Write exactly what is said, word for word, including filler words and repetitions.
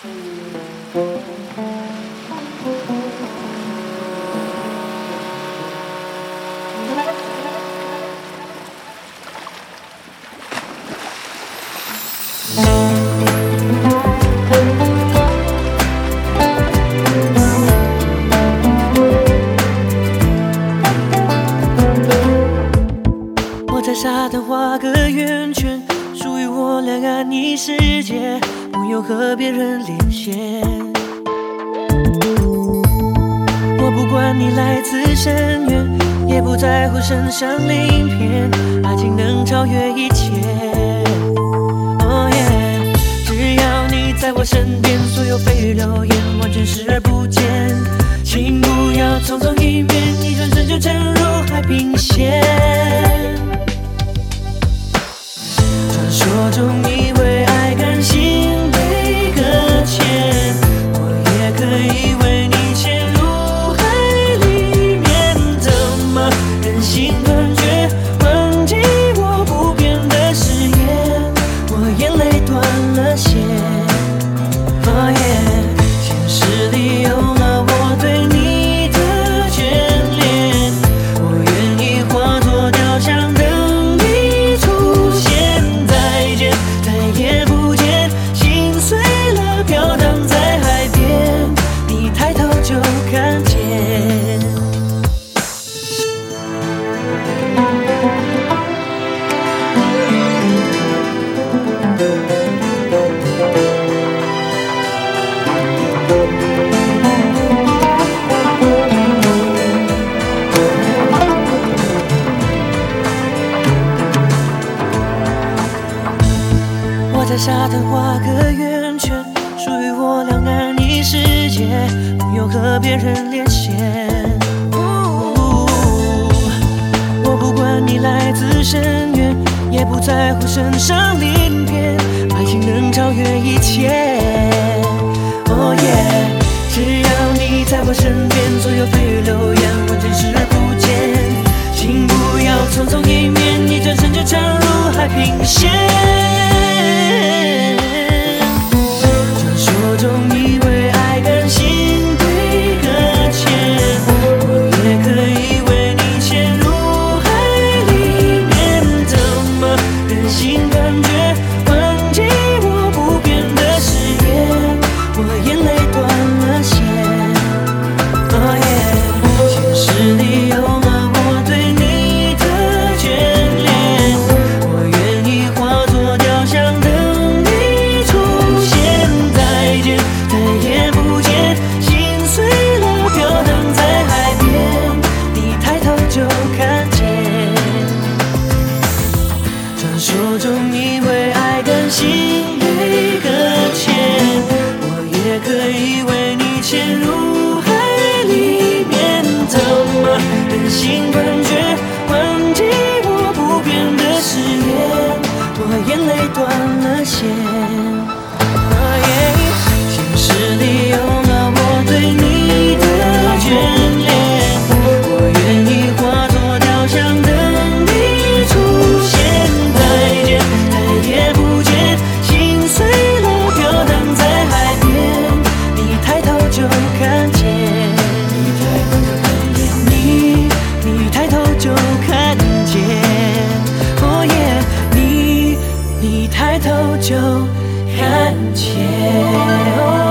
我在沙滩画个圆圈，属于我两岸一世界，不用和别人连线。我不管你来自深渊，也不在乎身上鳞片，爱情能超越一切。Oh yeah， 只要你在我身边，所有蜚语流言完全视而不见。请不要匆匆一面，一转身就沉入海平线。传说中以为爱甘心被搁浅，我也可以为你潜入海里面，怎么忍心断绝，忘记我不变的誓言，我眼泪断了线。Oh yeah， 现实里有了我对你的眷恋，我愿意化作雕像等你出现。再见，再也不见，心碎了飘荡在海边，你抬头就看见。我在沙滩画个圆圈，属于我两岸一世界，不用和别人连线。我不管你来自深渊，也不在乎身上鳞片，爱情能超越一切。Oh yeah， 只要你在我身边，所有蜚语流言完全视而不见。请不要匆匆一面，一转身就沉入海平线。传说中以为爱甘心被搁浅，我也可以为你潜入海里面，怎么忍心断绝，忘记我不变的誓言，我眼泪断了线。Oh yeah， 现实里有了我对你的眷恋，我愿意化作雕像等你出现。再见，再也不见，心碎了飘荡在海边，你抬头就看见。传说中以为爱甘心被搁浅，我也可以为你潜入海里面，怎么忍心断绝，忘记我不变的誓言，我眼泪断了线。Oh yeah， 现实里有了我对你的眷恋，我愿意化作雕像等你出现。再见，再也不见，心碎了飘荡在海边，你抬头就看见。你，你抬头就看见。Oh yeah， 你，你抬头就看见。